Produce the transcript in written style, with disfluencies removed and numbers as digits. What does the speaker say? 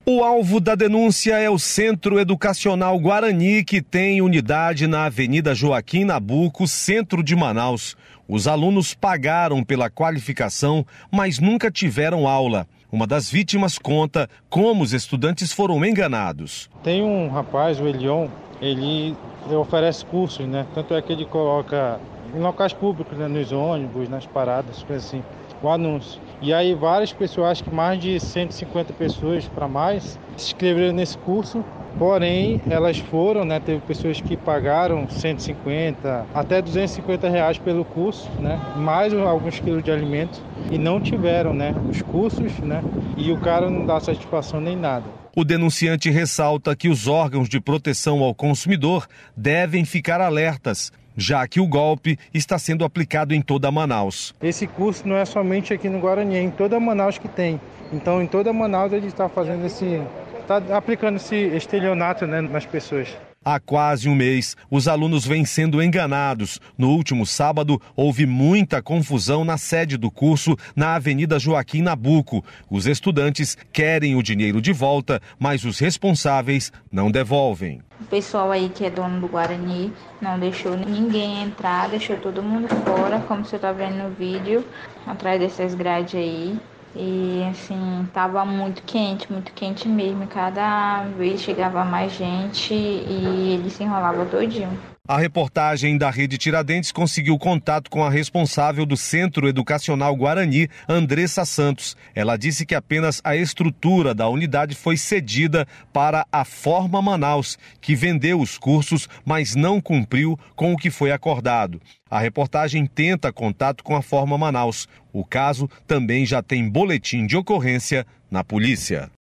O alvo da denúncia é o Centro Educacional Guarani, que tem unidade na Avenida Joaquim Nabuco, centro de Manaus. Os alunos pagaram pela qualificação, mas nunca tiveram aula. Uma das vítimas conta como os estudantes foram enganados. Tem um rapaz, o Elion, ele oferece cursos, né? Tanto é que ele coloca em locais públicos, né? Nos ônibus, nas paradas, coisas assim, o anúncio. E aí várias pessoas, acho que mais de 150 pessoas para mais, se inscreveram nesse curso. Porém, elas foram, né? Teve pessoas que pagaram 150 até 250 reais pelo curso, né? Mais alguns quilos de alimento e não tiveram, né? Os cursos, né? E o cara não dá satisfação nem nada. O denunciante ressalta que os órgãos de proteção ao consumidor devem ficar alertas, já que o golpe está sendo aplicado em toda Manaus. Esse curso não é somente aqui no Guarani, é em toda Manaus que tem. Então, em toda Manaus ele está fazendo está aplicando esse estelionato, né, nas pessoas. Há quase um mês, os alunos vêm sendo enganados. No último sábado, houve muita confusão na sede do curso, na Avenida Joaquim Nabuco. Os estudantes querem o dinheiro de volta, mas os responsáveis não devolvem. O pessoal aí que é dono do Guarani não deixou ninguém entrar, deixou todo mundo fora, como você está vendo no vídeo, atrás dessas grades aí. E assim, tava muito quente mesmo. Cada vez chegava mais gente e ele se enrolava todinho. A reportagem da Rede Tiradentes conseguiu contato com a responsável do Centro Educacional Guarani, Andressa Santos. Ela disse que apenas a estrutura da unidade foi cedida para a Forma Manaus, que vendeu os cursos, mas não cumpriu com o que foi acordado. A reportagem tenta contato com a Forma Manaus. O caso também já tem boletim de ocorrência na polícia.